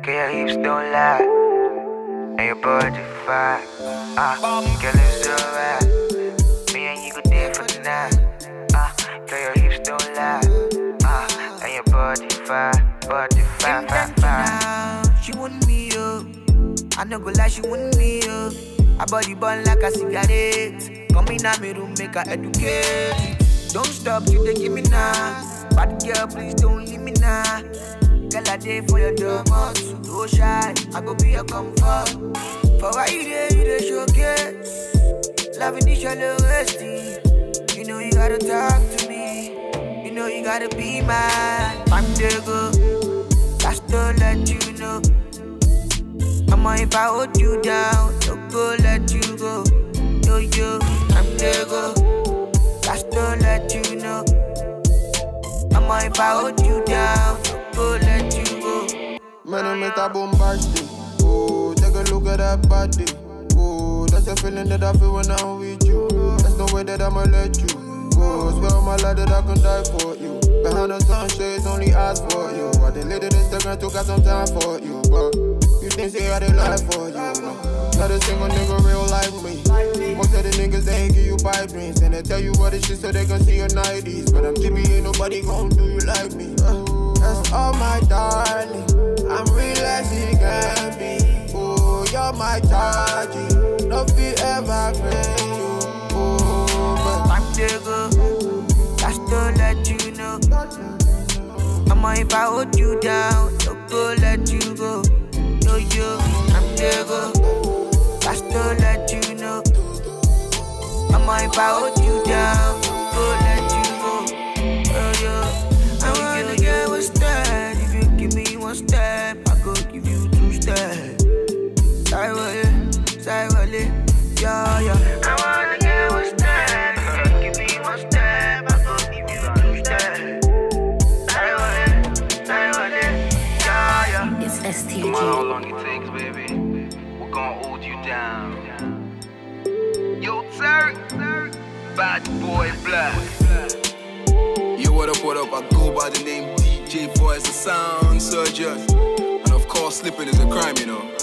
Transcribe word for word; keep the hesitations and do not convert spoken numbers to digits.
Girl, your hips don't lie, and your body fine. Ah, girl, it's alright. Me and you go there for the night. Ah, girl, your hips don't lie. Ah, and your body fine, body fine, fine, fine. She want me up. I no go lie, she want me up. Her body burn like a cigarette. Come in my room, make her educate. Don't stop till they give me now. Bad girl, please don't leave me now. Girl, I day for your doormat. Don't shy, I go be your comfort. For why you there, you there showcase. Loving each other wasting. You know you gotta talk to me. You know you gotta be mine. I'm there go, just to let you know. Mama, if I hold you down, don't go let you go. No, you, I'm there go, just to let you know. Mama, if I hold you down, don't go let you go. Man, I'm at a bombastic. Oh, take a look at that body. Oh, that's the feeling that I feel when I'm with you. That's the way that I'ma let you go. Swear on my life that I can die for you. Behind the sunshades, only ask for you. I deleted Instagram, took out some time for you. But you think say I did lie for you. Not a single nigga real like me. Most of the niggas, they ain't give you pipe dreams. And they tell you what it shit so they can see your nineties. But I'm G B, ain't nobody gon' do you like me. Uh, that's all my darling. I'm real as it can be. Oh, you're my chargy. No fear ever bring you. Oh, but I'm there go, just to let you know. Mama, if I hold you down, don't go let you go. No, you, I'm there go, just to let you know. Mama, if I hold you down, don't go let you go. Oh, yeah, I wanna get one step. If you give me one step, I go give you two steps. Sorry, wale, sorry, wale, yeah, yeah. I wanna get one step. If you give me one step, I go give you two steps. Sorry, wale, sorry, wale, yeah, yeah. It's S T G. No matter how long it takes, baby, we're gonna hold you down. Yo, Terry, bad boy black. Yo, what up, what up? I go by the name D J Four as a sound surgeon. And of course, slipping is a crime, you know.